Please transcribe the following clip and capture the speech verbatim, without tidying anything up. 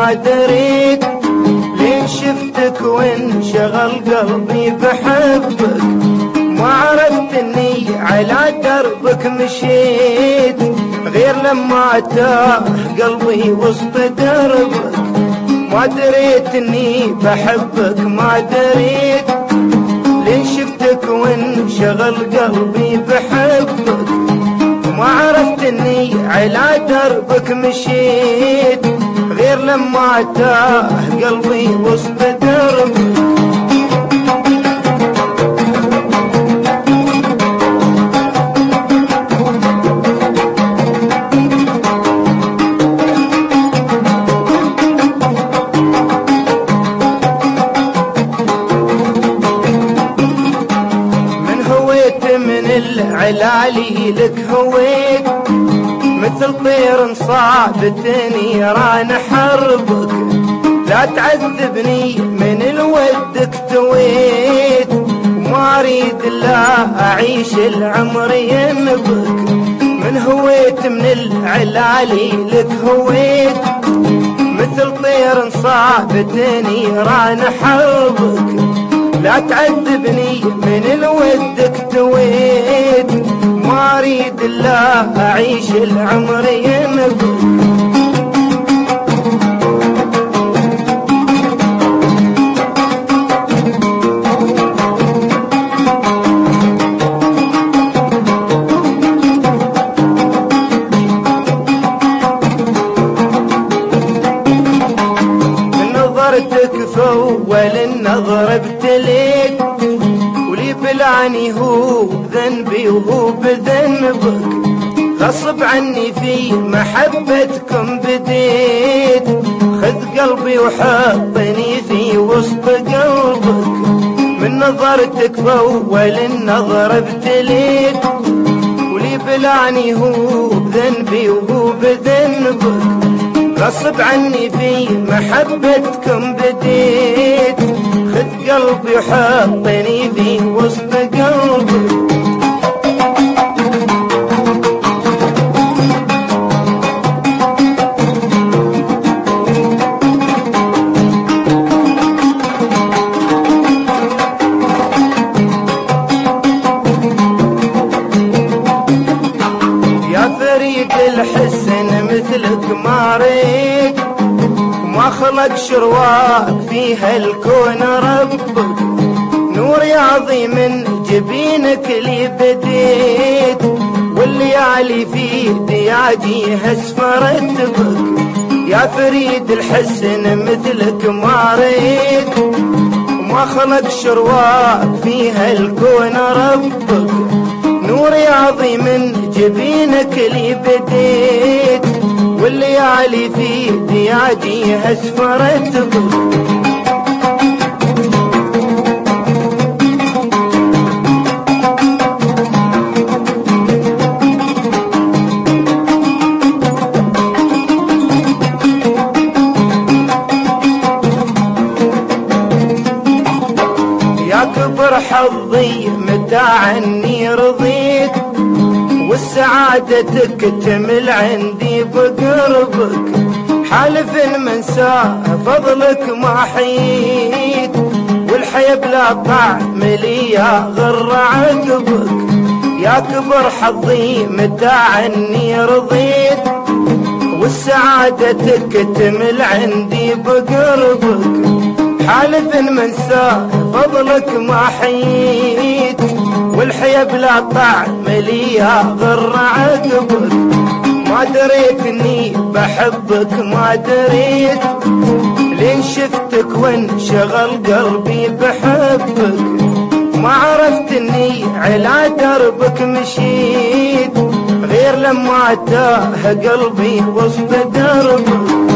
ما دريت لين شفتك وانشغل قلبي بحبك، ما عرفت اني على دربك مشيت غير لما تاه قلبي وسط دربك. ما دريت اني بحبك ما دريت لين شفتك وانشغل قلبي بحبك، ما عرفت اني على دربك مشيت غير لما تاه قلبي وسط دربك. العلالي لك هويت مثل طير صعبت نيران حربك، لا تعذبني من الود اكتويت وما اريد الا اعيش العمر ينبك. من هويت من العلالي لك هويت مثل طير صعبت نيران حربك، لا تعذبني من الود اكتويت ما اريد الا اعيش العمر ينبك. من نظرتك فول النظر ابتليت ولي بلعني هو بذنبي وهو بذنبك، غصب عني في محبتكم بديت خذ قلبي وحطني في وسط قلبك. من نظرتك فول النظر ابتليت ولي بلعني هو بذنبي وهو بذنبك، غصب عني في محبتكم بديت خذ قلبي وحطني في وسط قلبك. يا فريد الحسن مثلك ما ريت وما خلق شرواك في هالكون ربك، نور عظيم من جبينك لي بديت والليالي في دياجيها اسفرت بك. يا فريد الحسن مثلك ما ريت وما خلق شرواك في هالكون ربك، نور عظيم من جبينك لي بديت والليالي في دياجيها اسفرت بك. يا كبر حظي متى عني رضيت والسعادة تكتمل عندي بقربك، حالف منساه فضلك ما حييت والحياة بلا طعم لي يا غر عقبك. يا كبر حظي متى عني رضيت والسعادة تكتمل عندي بقربك، حالف منساه فضلك ما حييت والحياة بلا طعم لي يا غر عقبك. ما دريت اني بحبك ما دريت لين شفتك وانشغل قلبي بحبك، ما عرفت اني على دربك مشيت غير لما تاه قلبي وسط دربك.